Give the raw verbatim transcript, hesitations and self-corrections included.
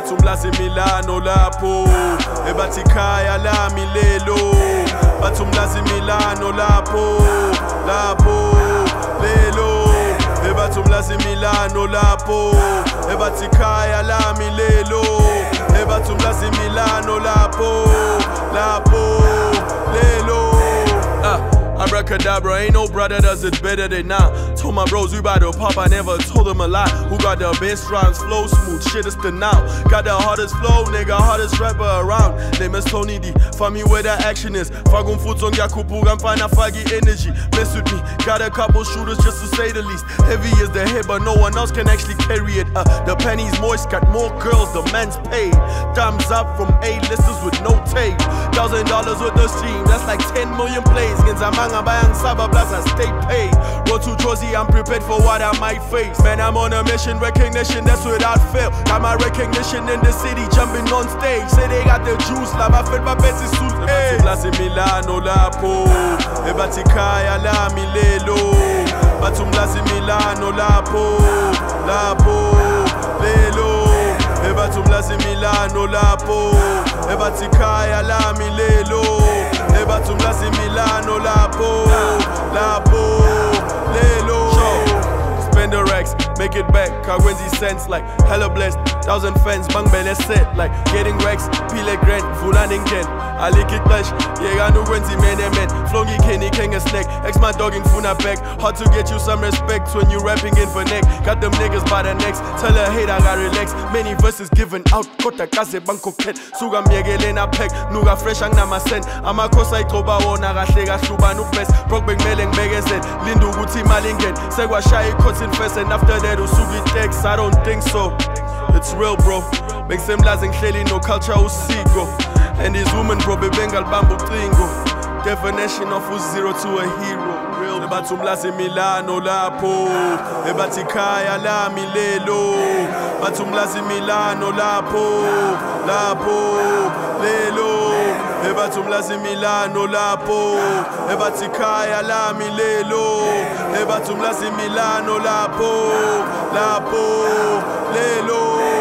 ebathi umlasi Milano lapho, ebathi khaya lami lelo, bathi umlasi Milano lapho, lapho, lelo, ebathi umlasi Milano lapho, ebathi khaya lami lelo, ebathi umlasi Milano lapho, lapho, lelo. Abracadabra, ain't no brother does it better than now. Told my bros we bout to pop, I never told them a lie. Who got the best rhymes, flow smooth, shit is the now. Got the hardest flow, nigga, hardest rapper around. Name is Tony D, find me where the action is. Fagum foot on Yakupu, I'm fine, I faggy energy. Mess with me, got a couple shooters just to say the least. Heavy is the head, but no one else can actually carry it. Uh, the penny's moist, got more girls, the man's paid. Thumbs up from A-listers with no tape. Thousand dollars with the stream, that's like ten million plays. Bayang Saba Plus, I stay paid. Road to Josie, I'm prepared for what I might face. Man, I'm on a mission, recognition, that's without fail. Got my recognition in the city, jumping on stage. Say they got the juice, la ma fed ma besi sul. Ebathi umlasi Milano lapho, ebathi khaya lami lelo, bathi umlasi Milano lapho, lapho, lelo, ebathi umlasi Milano lapho, ebathi khaya lami lelo, ebathi umlasi Milano lapho, lapho, lelo. Spend the racks, make it back, Kagwenzi sense like hella blessed. Thousand fans, bang bele set like getting racks, pile grand, fulaning ken. I lick it flesh, yeah, I know Gwenzi man and man. Flongy Kenny King a snake, ex my dog in Funa back. Hard to get you some respect when you rapping in for neck. Got them niggas by the necks, tell her hate I got relax. Many verses given out, kota kaze banko ket. Suga miegelena pek, nuga fresh ang nama sen. Ama kosa itoba wona gahleka hluba nu best. Brock beng meleng begezet, lindu guti malingen. Segwa shy cuts in first and after that usugi text. I don't think so. It's real, bro. Make them lazing clearly no culture usigo. And these women bro be bengal bamboo tringo. Definition of a zero to a hero. Real. Ebathi umlasi Milano lapho, ebathi khaya lami lelo, bathi umlasi Milano lapho, lapho, lelo, ebathi umlasi Milano lapho, ebathi khaya lami lelo, ebathi umlasi Milano lapho, lapho, lelo.